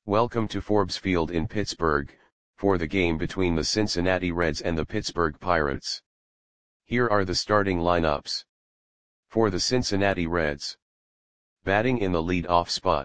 Welcome to Forbes Field in Pittsburgh, for the game between the Cincinnati Reds and the Pittsburgh Pirates. Here are the starting lineups. For the Cincinnati Reds. Batting in the lead-off spot.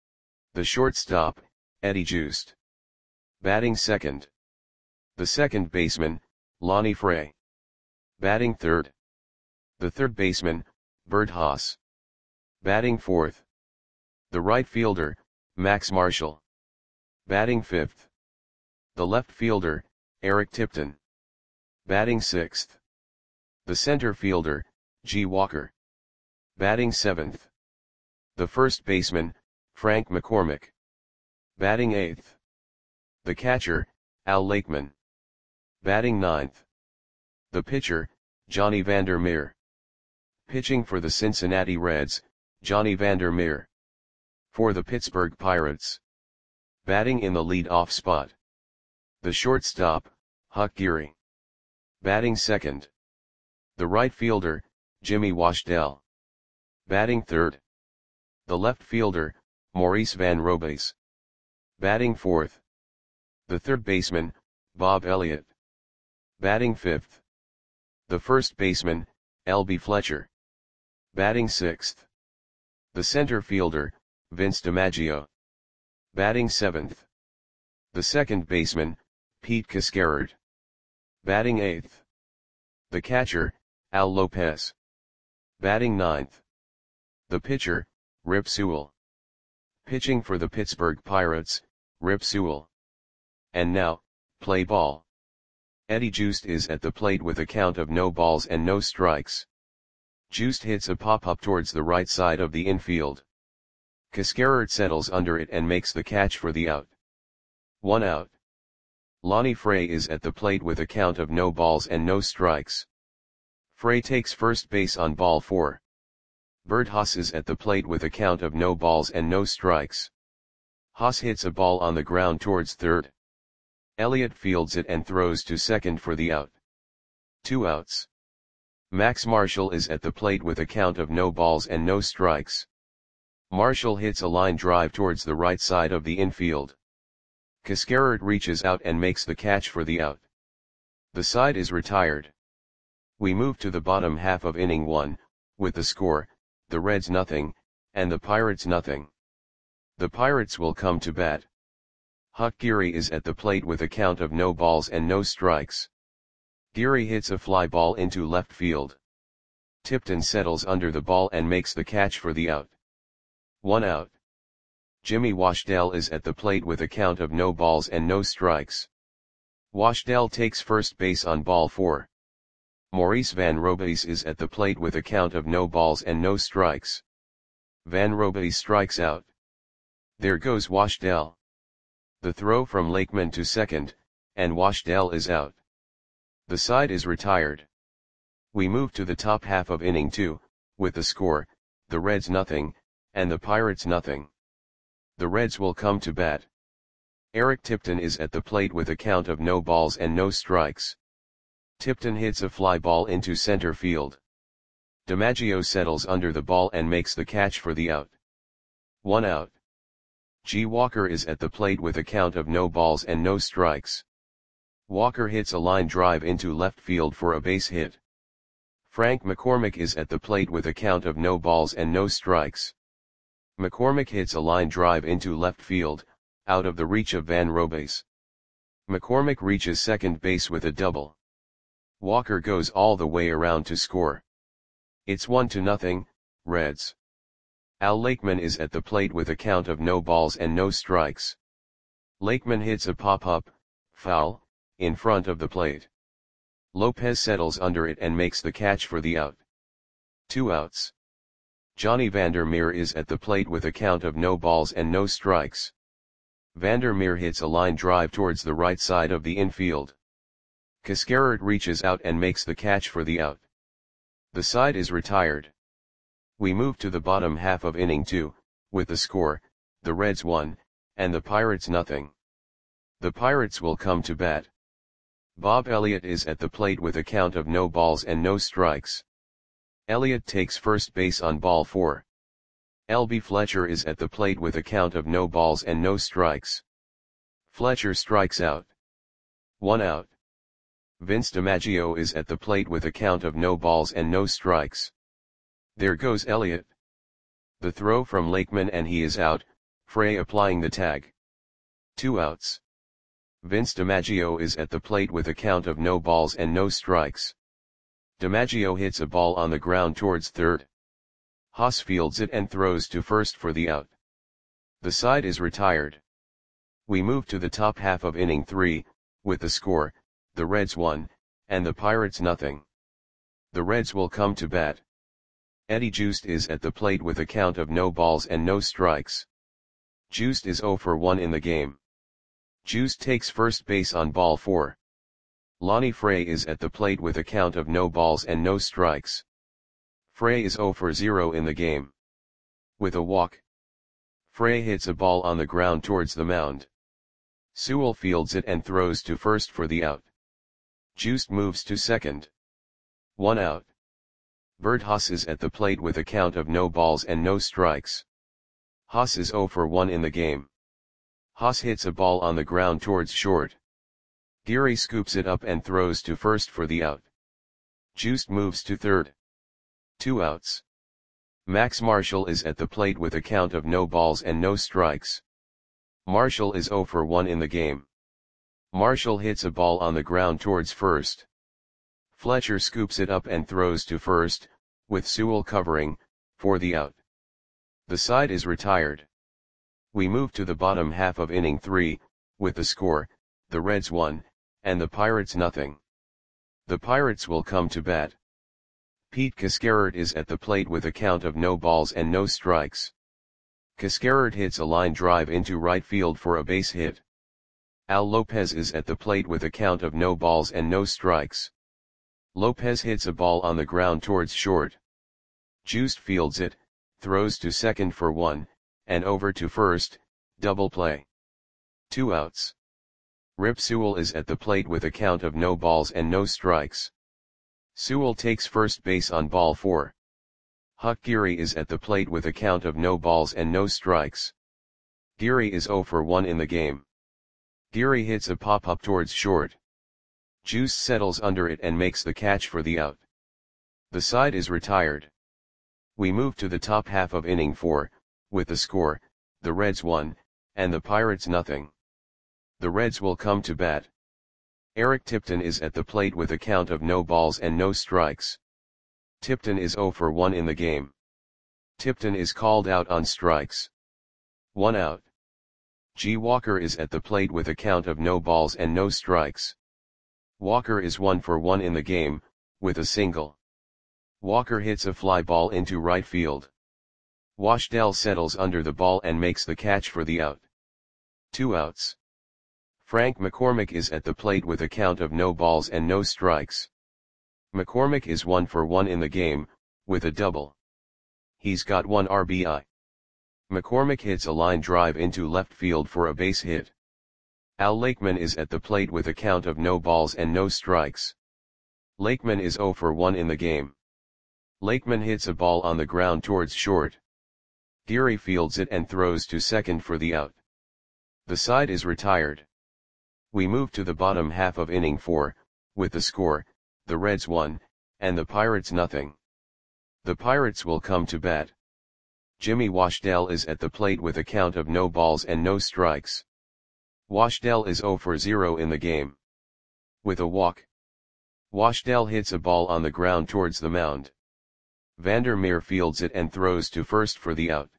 The shortstop, Eddie Joost. Batting second. The second baseman, Lonnie Fray. Batting third. The third baseman, Bert Haas. Batting fourth. The right fielder, Max Marshall. Batting fifth. The left fielder, Eric Tipton. Batting sixth. The center fielder, G. Walker. Batting seventh. The first baseman, Frank McCormick. Batting eighth. The catcher, Al Lakeman. Batting ninth. The pitcher, Johnny Vander Meer. Pitching for the Cincinnati Reds, Johnny Vander Meer. For the Pittsburgh Pirates. Batting in the lead-off spot. The shortstop, Huck Geary. Batting second. The right fielder, Jimmy Washdell. Batting third. The left fielder, Maurice Van Robays. Batting fourth. The third baseman, Bob Elliott. Batting fifth. The first baseman, L.B. Fletcher. Batting sixth. The center fielder, Vince DiMaggio. Batting seventh. The second baseman, Pete Cascarard. Batting eighth. The catcher, Al Lopez. Batting ninth. The pitcher, Rip Sewell. Pitching for the Pittsburgh Pirates, Rip Sewell. And now, play ball. Eddie Joost is at the plate with a count of no balls and no strikes. Joost hits a pop-up towards the right side of the infield. Cascarard settles under it and makes the catch for the out. 1 out. Lonnie Fray is at the plate with a count of no balls and no strikes. Fray takes first base on ball 4. Bert Haas is at the plate with a count of no balls and no strikes. Haas hits a ball on the ground towards third. Elliott fields it and throws to second for the out. 2 outs. Max Marshall is at the plate with a count of no balls and no strikes. Marshall hits a line drive towards the right side of the infield. Cascarard reaches out and makes the catch for the out. The side is retired. We move to the bottom half of inning 1, with the score, the Reds nothing, and the Pirates nothing. The Pirates will come to bat. Huck Geary is at the plate with a count of no balls and no strikes. Geary hits a fly ball into left field. Tipton settles under the ball and makes the catch for the out. 1 out. Jimmy Washdell is at the plate with a count of no balls and no strikes. Washdell takes first base on ball 4. Maurice Van Robays is at the plate with a count of no balls and no strikes. Van Robays strikes out. There goes Washdell. The throw from Lakeman to second, and Washdell is out. The side is retired. We move to the top half of inning 2, with the score, the Reds nothing, and the Pirates nothing. The Reds will come to bat. Eric Tipton is at the plate with a count of no balls and no strikes. Tipton hits a fly ball into center field. DiMaggio settles under the ball and makes the catch for the out. 1 out. G. Walker is at the plate with a count of no balls and no strikes. Walker hits a line drive into left field for a base hit. Frank McCormick is at the plate with a count of no balls and no strikes. McCormick hits a line drive into left field, out of the reach of Van Robays. McCormick reaches second base with a double. Walker goes all the way around to score. It's 1-0, Reds. Al Lakeman is at the plate with a count of no balls and no strikes. Lakeman hits a pop-up, foul, in front of the plate. Lopez settles under it and makes the catch for the out. 2 outs. Johnny Vander Meer is at the plate with a count of no balls and no strikes. Vander Meer hits a line drive towards the right side of the infield. Cascarard reaches out and makes the catch for the out. The side is retired. We move to the bottom half of inning 2, with the score, the Reds 1, and the Pirates nothing. The Pirates will come to bat. Bob Elliott is at the plate with a count of no balls and no strikes. Elliott takes first base on ball 4. LB Fletcher is at the plate with a count of no balls and no strikes. Fletcher strikes out. 1 out. Vince DiMaggio is at the plate with a count of no balls and no strikes. There goes Elliott. The throw from Lakeman and he is out, Frey applying the tag. 2 outs. Vince DiMaggio is at the plate with a count of no balls and no strikes. DiMaggio hits a ball on the ground towards third. Haas fields it and throws to first for the out. The side is retired. We move to the top half of inning 3, with the score, the Reds 1, and the Pirates nothing. The Reds will come to bat. Eddie Joost is at the plate with a count of no balls and no strikes. Joost is 0 for 1 in the game. Joost takes first base on ball 4. Lonnie Frey is at the plate with a count of no balls and no strikes. Frey is 0 for 0 in the game. With a walk, Frey hits a ball on the ground towards the mound. Sewell fields it and throws to first for the out. Joost moves to second. 1 out. Bert Haas is at the plate with a count of no balls and no strikes. Haas is 0 for 1 in the game. Haas hits a ball on the ground towards short. Geary scoops it up and throws to first for the out. Joost moves to third. 2 outs. Max Marshall is at the plate with a count of no balls and no strikes. Marshall is 0 for 1 in the game. Marshall hits a ball on the ground towards first. Fletcher scoops it up and throws to first, with Sewell covering, for the out. The side is retired. We move to the bottom half of inning 3, with the score, the Reds 1, and the Pirates nothing. The Pirates will come to bat. Pete Cascarert is at the plate with a count of no balls and no strikes. Cascarert hits a line drive into right field for a base hit. Al Lopez is at the plate with a count of no balls and no strikes. Lopez hits a ball on the ground towards short. Joost fields it, throws to second for 1, and over to first, double play. 2 outs. Rip Sewell is at the plate with a count of no balls and no strikes. Sewell takes first base on ball 4. Huck Geary is at the plate with a count of no balls and no strikes. Geary is 0 for 1 in the game. Geary hits a pop-up towards short. Juice settles under it and makes the catch for the out. The side is retired. We move to the top half of inning 4, with the score, the Reds 1, and the Pirates nothing. The Reds will come to bat. Eric Tipton is at the plate with a count of no balls and no strikes. Tipton is 0 for 1 in the game. Tipton is called out on strikes. 1 out. G. Walker is at the plate with a count of no balls and no strikes. Walker is 1 for 1 in the game, with a single. Walker hits a fly ball into right field. Washdell settles under the ball and makes the catch for the out. 2 outs. Frank McCormick is at the plate with a count of no balls and no strikes. McCormick is 1 for 1 in the game, with a double. He's got 1 RBI. McCormick hits a line drive into left field for a base hit. Al Lakeman is at the plate with a count of no balls and no strikes. Lakeman is 0 for 1 in the game. Lakeman hits a ball on the ground towards short. Geary fields it and throws to second for the out. The side is retired. We move to the bottom half of inning 4, with the score, the Reds 1, and the Pirates nothing. The Pirates will come to bat. Jimmy Washdell is at the plate with a count of no balls and no strikes. Washdell is 0 for 0 in the game. With a walk, Washdell hits a ball on the ground towards the mound. Vandermeer fields it and throws to first for the out.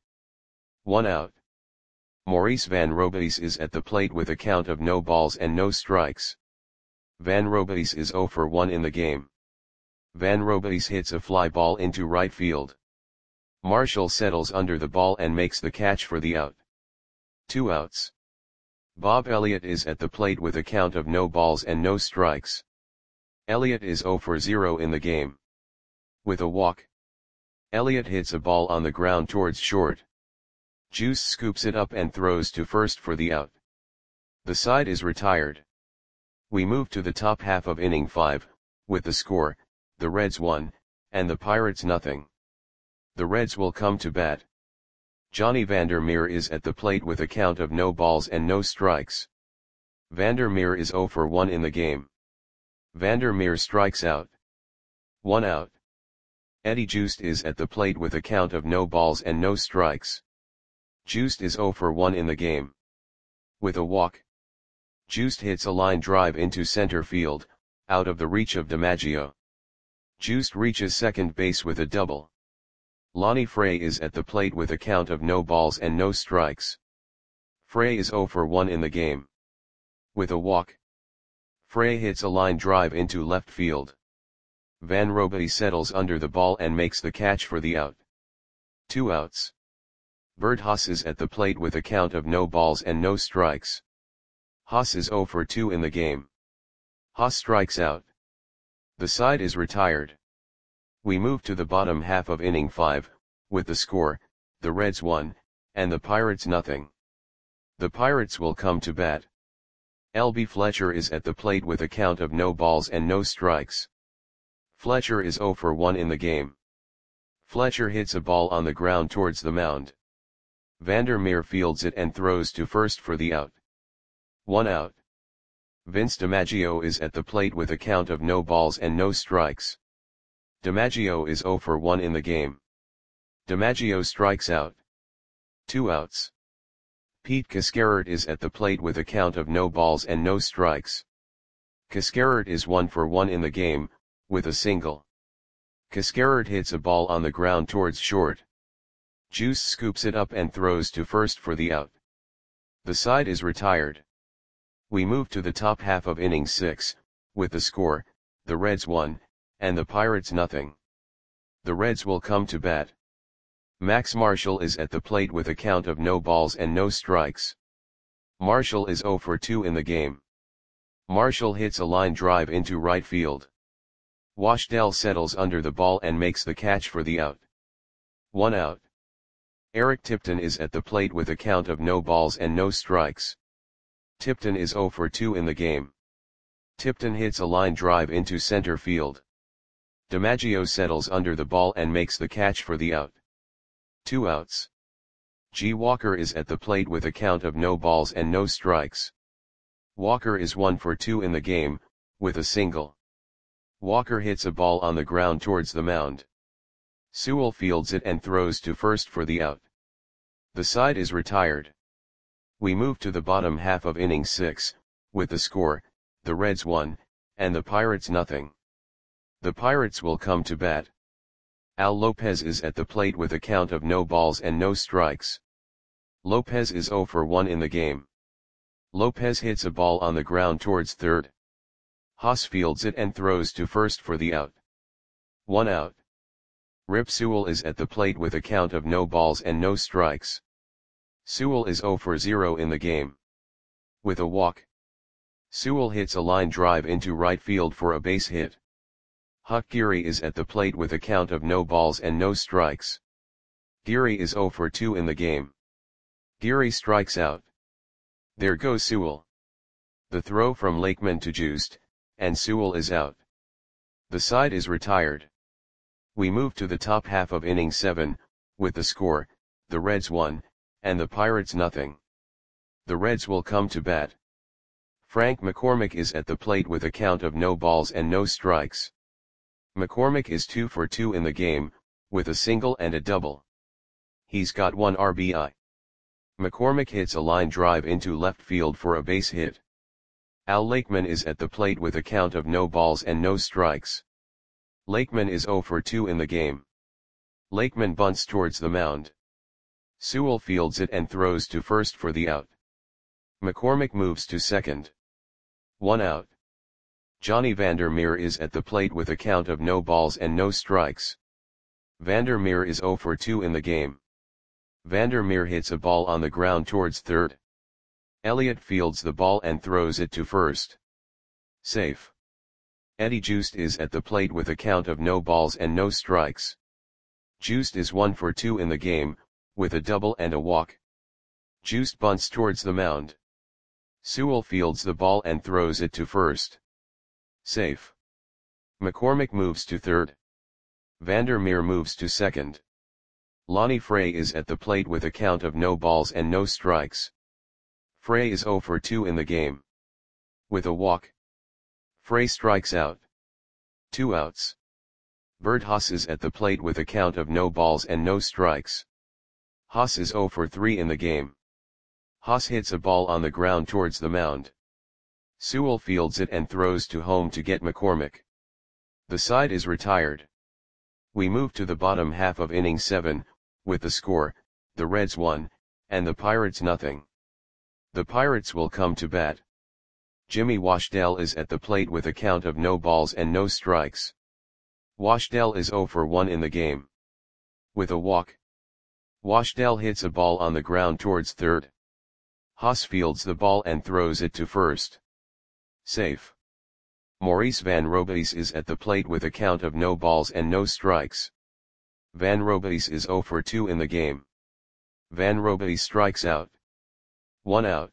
1 out. Maurice Van Robeis is at the plate with a count of no balls and no strikes. Van Robeis is 0 for 1 in the game. Van Robeis hits a fly ball into right field. Marshall settles under the ball and makes the catch for the out. 2 outs. Bob Elliott is at the plate with a count of no balls and no strikes. Elliott is 0 for 0 in the game. With a walk, Elliott hits a ball on the ground towards short. Juice scoops it up and throws to first for the out. The side is retired. We move to the top half of inning 5, with the score, the Reds 1, and the Pirates nothing. The Reds will come to bat. Johnny Vandermeer is at the plate with a count of no balls and no strikes. Vandermeer is 0 for 1 in the game. Vandermeer strikes out. 1 out. Eddie Joost is at the plate with a count of no balls and no strikes. Joost is 0 for 1 in the game. With a walk. Joost hits a line drive into center field, out of the reach of DiMaggio. Joost reaches second base with a double. Lonnie Frey is at the plate with a count of no balls and no strikes. Frey is 0 for 1 in the game. With a walk. Frey hits a line drive into left field. Van Robey settles under the ball and makes the catch for the out. 2 outs. Bert Haas is at the plate with a count of no balls and no strikes. Haas is 0 for 2 in the game. Haas strikes out. The side is retired. We move to the bottom half of inning 5, with the score, the Reds 1, and the Pirates nothing. The Pirates will come to bat. L.B. Fletcher is at the plate with a count of no balls and no strikes. Fletcher is 0 for 1 in the game. Fletcher hits a ball on the ground towards the mound. Vandermeer fields it and throws to first for the out. 1 out. Vince DiMaggio is at the plate with a count of no balls and no strikes. DiMaggio is 0 for 1 in the game. DiMaggio strikes out. 2 outs. Pete Cascarert is at the plate with a count of no balls and no strikes. Cascarert is 1 for 1 in the game, with a single. Cascarert hits a ball on the ground towards short. Juice scoops it up and throws to first for the out. The side is retired. We move to the top half of inning 6, with the score, the Reds 1, and the Pirates nothing. The Reds will come to bat. Max Marshall is at the plate with a count of no balls and no strikes. Marshall is 0 for 2 in the game. Marshall hits a line drive into right field. Washdell settles under the ball and makes the catch for the out. 1 out. Eric Tipton is at the plate with a count of no balls and no strikes. Tipton is 0 for 2 in the game. Tipton hits a line drive into center field. DiMaggio settles under the ball and makes the catch for the out. 2 outs. G. Walker is at the plate with a count of no balls and no strikes. Walker is 1 for 2 in the game, with a single. Walker hits a ball on the ground towards the mound. Sewell fields it and throws to first for the out. The side is retired. We move to the bottom half of inning 6, with the score, the Reds 1, and the Pirates nothing. The Pirates will come to bat. Al Lopez is at the plate with a count of no balls and no strikes. Lopez is 0 for 1 in the game. Lopez hits a ball on the ground towards third. Haas fields it and throws to first for the out. 1 out. Rip Sewell is at the plate with a count of no balls and no strikes. Sewell is 0 for 0 in the game. With a walk. Sewell hits a line drive into right field for a base hit. Huck Geary is at the plate with a count of no balls and no strikes. Geary is 0 for 2 in the game. Geary strikes out. There goes Sewell. The throw from Lakeman to Joost, and Sewell is out. The side is retired. We move to the top half of inning 7, with the score, the Reds 1, and the Pirates nothing. The Reds will come to bat. Frank McCormick is at the plate with a count of no balls and no strikes. McCormick is 2 for 2 in the game, with a single and a double. He's got 1 RBI. McCormick hits a line drive into left field for a base hit. Al Lakeman is at the plate with a count of no balls and no strikes. Lakeman is 0 for 2 in the game. Lakeman bunts towards the mound. Sewell fields it and throws to first for the out. McCormick moves to second. 1 out. Johnny Vandermeer is at the plate with a count of no balls and no strikes. Vandermeer is 0 for 2 in the game. Vandermeer hits a ball on the ground towards third. Elliott fields the ball and throws it to first. Safe. Eddie Joost is at the plate with a count of no balls and no strikes. Joost is 1 for 2 in the game, with a double and a walk. Joost bunts towards the mound. Sewell fields the ball and throws it to first. Safe. McCormick moves to third. Vandermeer moves to second. Lonnie Frey is at the plate with a count of no balls and no strikes. Frey is 0 for 2 in the game. With a walk, Frey strikes out. 2 outs. Bert Haas is at the plate with a count of no balls and no strikes. Haas is 0 for 3 in the game. Haas hits a ball on the ground towards the mound. Sewell fields it and throws to home to get McCormick. The side is retired. We move to the bottom half of inning 7, with the score, the Reds 1, and the Pirates nothing. The Pirates will come to bat. Jimmy Washdell is at the plate with a count of no balls and no strikes. Washdell is 0 for 1 in the game. With a walk, Washdell hits a ball on the ground towards third. Haas fields the ball and throws it to first. Safe. Maurice Van Robeis is at the plate with a count of no balls and no strikes. Van Robeis is 0 for 2 in the game. Van Robeis strikes out. 1 out.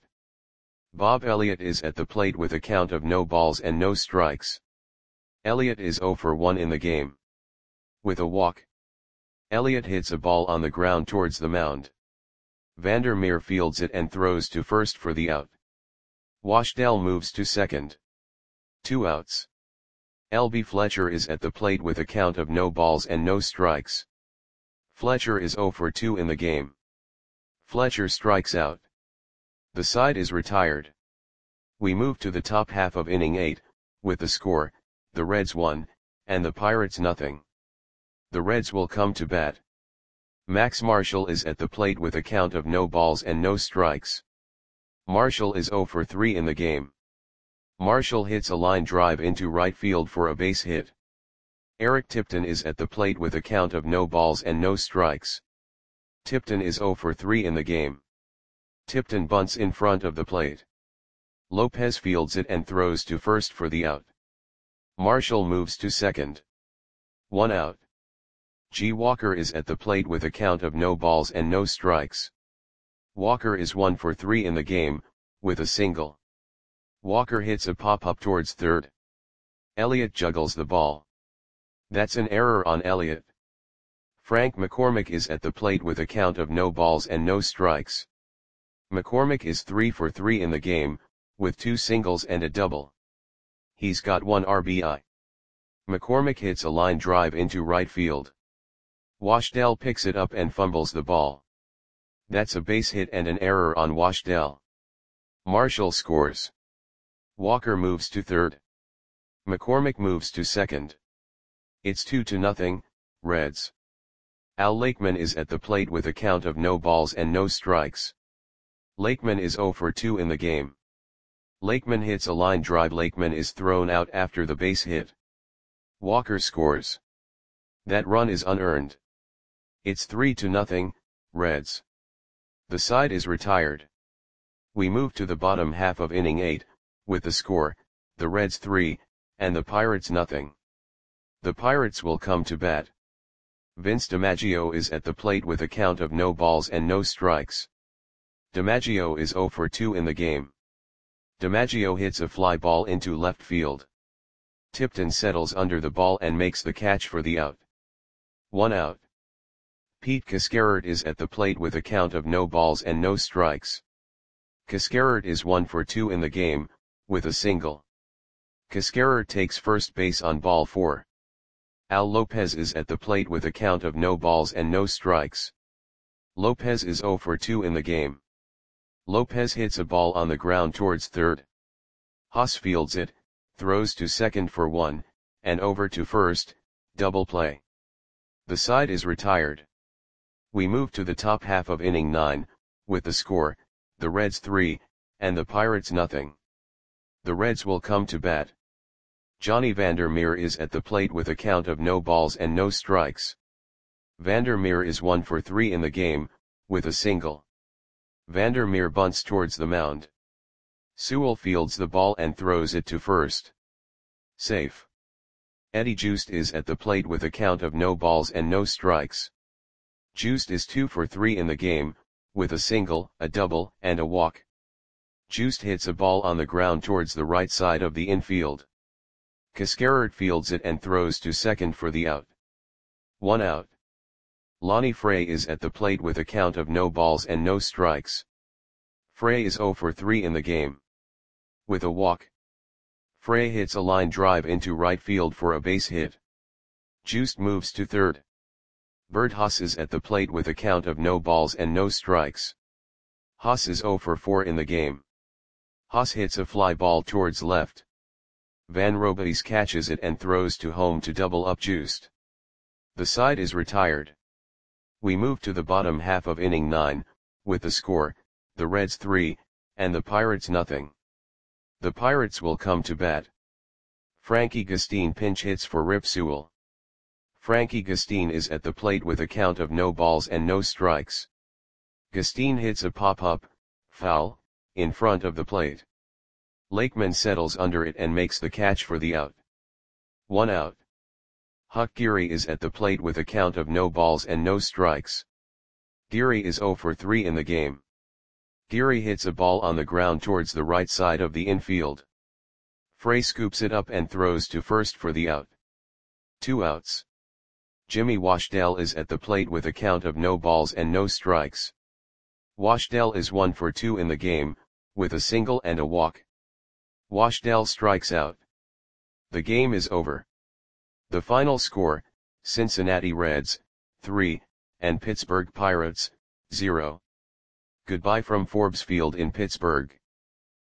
Bob Elliott is at the plate with a count of no balls and no strikes. Elliott is 0 for 1 in the game. With a walk, Elliott hits a ball on the ground towards the mound. Vandermeer fields it and throws to first for the out. Washdell moves to second. 2 outs. L.B. Fletcher is at the plate with a count of no balls and no strikes. Fletcher is 0 for 2 in the game. Fletcher strikes out. The side is retired. We move to the top half of inning 8, with the score, the Reds 1, and the Pirates nothing. The Reds will come to bat. Max Marshall is at the plate with a count of no balls and no strikes. Marshall is 0 for 3 in the game. Marshall hits a line drive into right field for a base hit. Eric Tipton is at the plate with a count of no balls and no strikes. Tipton is 0 for 3 in the game. Tipton bunts in front of the plate. Lopez fields it and throws to first for the out. Marshall moves to second. 1 out. G. Walker is at the plate with a count of no balls and no strikes. Walker is 1 for 3 in the game, with a single. Walker hits a pop-up towards third. Elliott juggles the ball. That's an error on Elliott. Frank McCormick is at the plate with a count of no balls and no strikes. McCormick is 3 for 3 in the game, with 2 singles and a double. He's got 1 RBI. McCormick hits a line drive into right field. Washdell picks it up and fumbles the ball. That's a base hit and an error on Washdell. Marshall scores. Walker moves to third. McCormick moves to second. It's 2-0, Reds. Al Lakeman is at the plate with a count of no balls and no strikes. Lakeman is 0 for 2 in the game. Lakeman hits a line drive. Lakeman is thrown out after the base hit. Walker scores. That run is unearned. It's 3-0, Reds. The side is retired. We move to the bottom half of inning 8, with the score, the Reds 3, and the Pirates nothing. The Pirates will come to bat. Vince DiMaggio is at the plate with a count of no balls and no strikes. DiMaggio is 0 for 2 in the game. DiMaggio hits a fly ball into left field. Tipton settles under the ball and makes the catch for the out. 1 out. Pete Cascarert is at the plate with a count of no balls and no strikes. Cascarert is 1 for 2 in the game, with a single. Cascarert takes first base on ball 4. Al Lopez is at the plate with a count of no balls and no strikes. Lopez is 0 for 2 in the game. Lopez hits a ball on the ground towards third. Haas fields it, throws to second for 1, and over to first, double play. The side is retired. We move to the top half of inning 9, with the score, the Reds 3, and the Pirates nothing. The Reds will come to bat. Johnny Vandermeer is at the plate with a count of no balls and no strikes. Vandermeer is 1 for 3 in the game, with a single. Vandermeer bunts towards the mound. Sewell fields the ball and throws it to first. Safe. Eddie Joost is at the plate with a count of no balls and no strikes. Joost is 2 for 3 in the game, with a single, a double, and a walk. Joost hits a ball on the ground towards the right side of the infield. Cascarert fields it and throws to second for the out. 1 out. Lonnie Fray is at the plate with a count of no balls and no strikes. Fray is 0 for 3 in the game. With a walk, Fray hits a line drive into right field for a base hit. Juiced moves to third. Bert Haas is at the plate with a count of no balls and no strikes. Haas is 0 for 4 in the game. Haas hits a fly ball towards left. Van Robies catches it and throws to home to double up Juiced. The side is retired. We move to the bottom half of inning 9, with the score, the Reds 3, and the Pirates nothing. The Pirates will come to bat. Frankie Gustine pinch hits for Rip Sewell. Frankie Gustine is at the plate with a count of no balls and no strikes. Gustine hits a pop-up, foul, in front of the plate. Lakeman settles under it and makes the catch for the out. 1 out. Huck Geary is at the plate with a count of no balls and no strikes. Geary is 0 for 3 in the game. Geary hits a ball on the ground towards the right side of the infield. Fray scoops it up and throws to first for the out. 2 outs. Jimmy Washdell is at the plate with a count of no balls and no strikes. Washdell is 1 for 2 in the game, with a single and a walk. Washdell strikes out. The game is over. The final score, Cincinnati Reds, 3, and Pittsburgh Pirates, 0. Goodbye from Forbes Field in Pittsburgh.